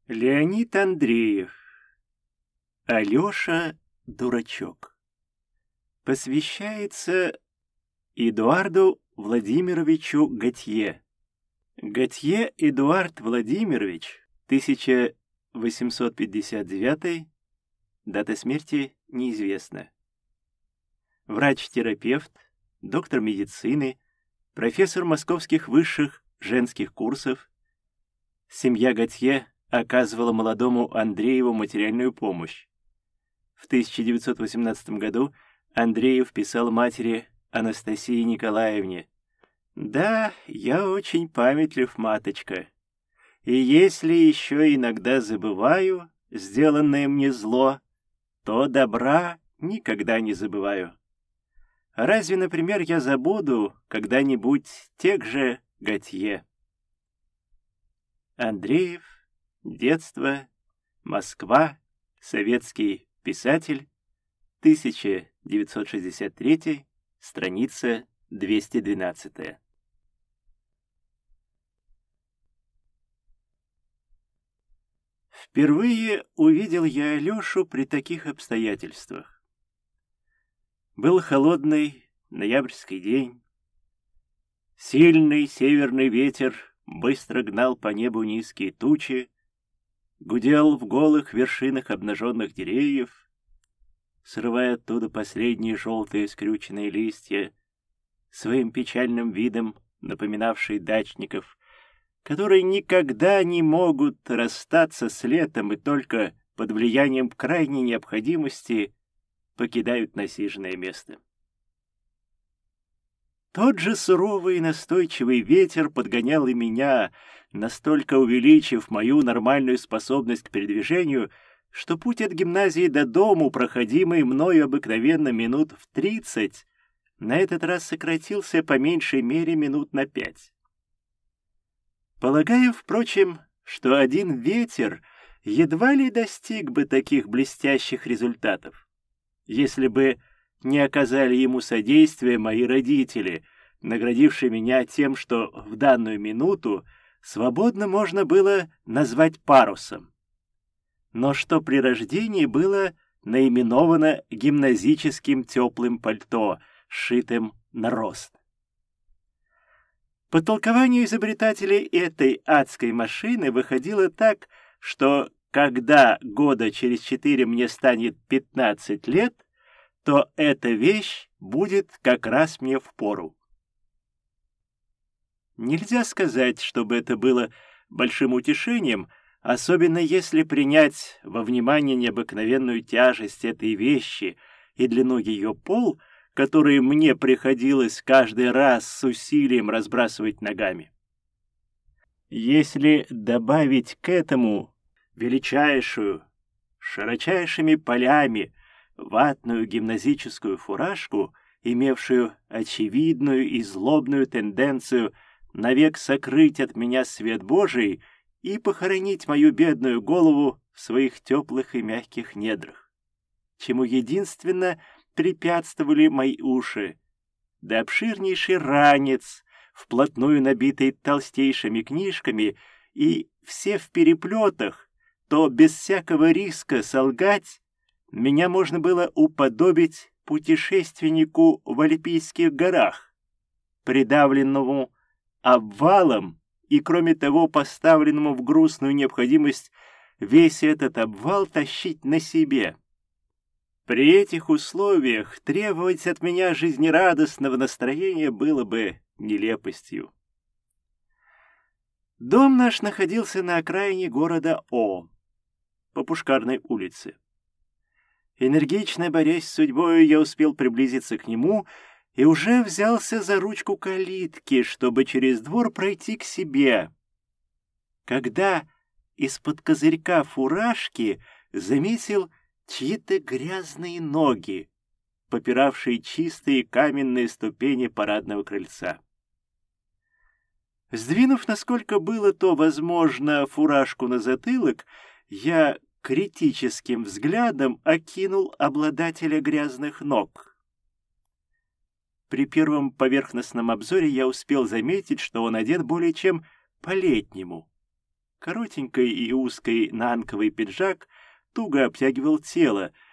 Леонид Андреев. Алеша Дурачок. Посвящается Эдуарду Владимировичу Готье. Готье Эдуард Владимирович, 1859, дата смерти неизвестна. Врач-терапевт, доктор медицины, профессор московских высших женских курсов. Семья Готье оказывала молодому Андрееву материальную помощь. В 1918 году Андреев писал матери Анастасии Николаевне: «Да, я очень памятлив, маточка, и если еще иногда забываю сделанное мне зло, то добра никогда не забываю. Разве, например, я забуду когда-нибудь тех же Готье?» Андреев, детство, Москва, советский писатель, 1963, страница 212. Впервые увидел я Алешу при таких обстоятельствах. Был холодный ноябрьский день. Сильный северный ветер быстро гнал по небу низкие тучи, гудел в голых вершинах обнаженных деревьев, срывая оттуда последние желтые скрюченные листья, своим печальным видом напоминавшие дачников, которые никогда не могут расстаться с летом и только под влиянием крайней необходимости покидают насиженное место. Тот же суровый и настойчивый ветер подгонял и меня, настолько увеличив мою нормальную способность к передвижению, что путь от гимназии до дому, проходимый мною обыкновенно минут в 30, на этот раз сократился по меньшей мере минут на 5. Полагаю, впрочем, что один ветер едва ли достиг бы таких блестящих результатов, если бы не оказали ему содействия мои родители, наградившие меня тем, что в данную минуту свободно можно было назвать парусом, но что при рождении было наименовано гимназическим теплым пальто, сшитым на рост. По толкованию изобретателей этой адской машины выходило так, что когда года через 4 мне станет 15 лет, то эта вещь будет как раз мне впору. Нельзя сказать, чтобы это было большим утешением, особенно если принять во внимание необыкновенную тяжесть этой вещи и длину ее пол, которые мне приходилось каждый раз с усилием разбрасывать ногами. Если добавить к этому величайшую, широчайшими полями ватную гимназическую фуражку, имевшую очевидную и злобную тенденцию навек сокрыть от меня свет Божий и похоронить мою бедную голову в своих теплых и мягких недрах, чему единственно препятствовали мои уши, да обширнейший ранец, вплотную набитый толстейшими книжками, и все в переплетах, то без всякого риска солгать, меня можно было уподобить путешественнику в Альпийских горах, придавленному обвалом и, кроме того, поставленному в грустную необходимость весь этот обвал тащить на себе. При этих условиях требовать от меня жизнерадостного настроения было бы нелепостью. Дом наш находился на окраине города О, по Пушкарной улице. Энергично борясь с судьбой, я успел приблизиться к нему и уже взялся за ручку калитки, чтобы через двор пройти к себе, когда из-под козырька фуражки заметил чьи-то грязные ноги, попиравшие чистые каменные ступени парадного крыльца. Сдвинув, насколько было то возможно, фуражку на затылок, я критическим взглядом окинул обладателя грязных ног. При первом поверхностном обзоре я успел заметить, что он одет более чем по-летнему. Коротенький и узкий нанковый пиджак туго обтягивал тело,